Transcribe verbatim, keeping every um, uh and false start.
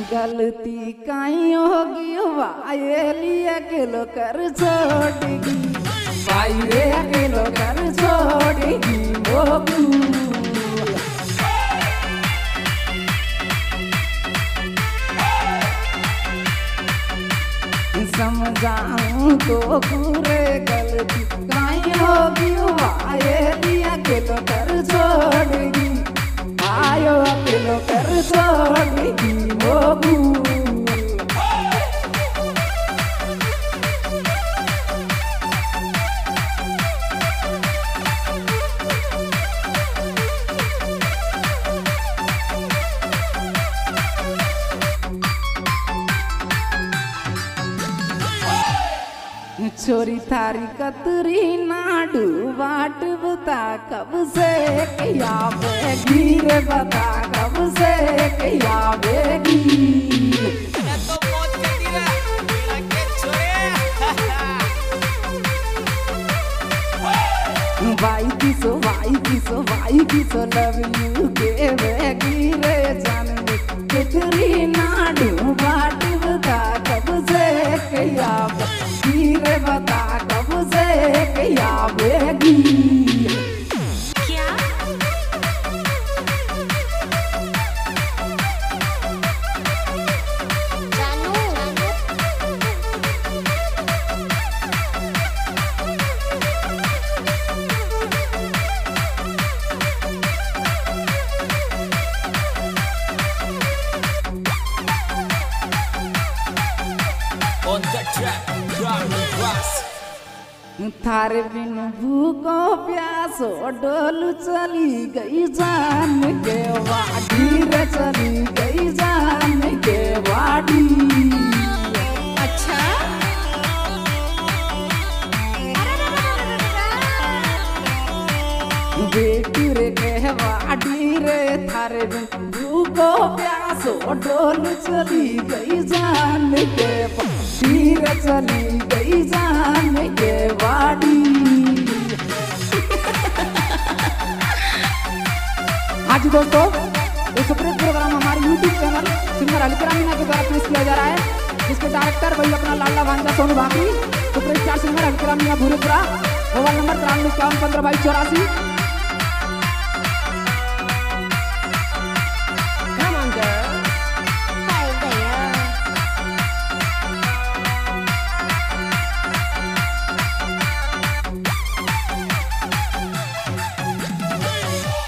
गलती काई होगी वायली अकेलो कर छोड़ेगी, वाये अकेलो कर छोड़ेगी वो समझाऊं तो पूरे गलती काई होगी वायली अकेलो कर छोड़ेगी, आयो अकेलो कर छोड़ेगी वो छोरी थारी कतरी नाडू बाट बता कब से क्या बेगी रे बता कब से क्या बेगी भाई किसो भाई किसो भाई किसो लव यू के बेगी रे जान कतरी नाडू बाट बता कब से क्या रे बता कब से क्या बेगी क्या जानू On the track, थारे बिन भूखो प्यासो डोलू चली गई जान के वाडी रे चली गई जान के वाडी। अच्छा बेटी रे के वाडी रे थारे बिन भूखो प्यासो डोलू चली गई जान के वाडी रे चली गई जान के वाडी। आज दोस्तों ये सुप्रीत प्रोग्राम हमारे YouTube channel singer Halka Meena के द्वारा पेश किया जा रहा है, जिसके डायरेक्टर भाई अपना लाला भांजा सोनू भाकरी, सुप्रीत चार singer Halka Meena भूरेपुरा, mobile number तिरानवे इक्यावन पंद्रह बाईस चौरासी।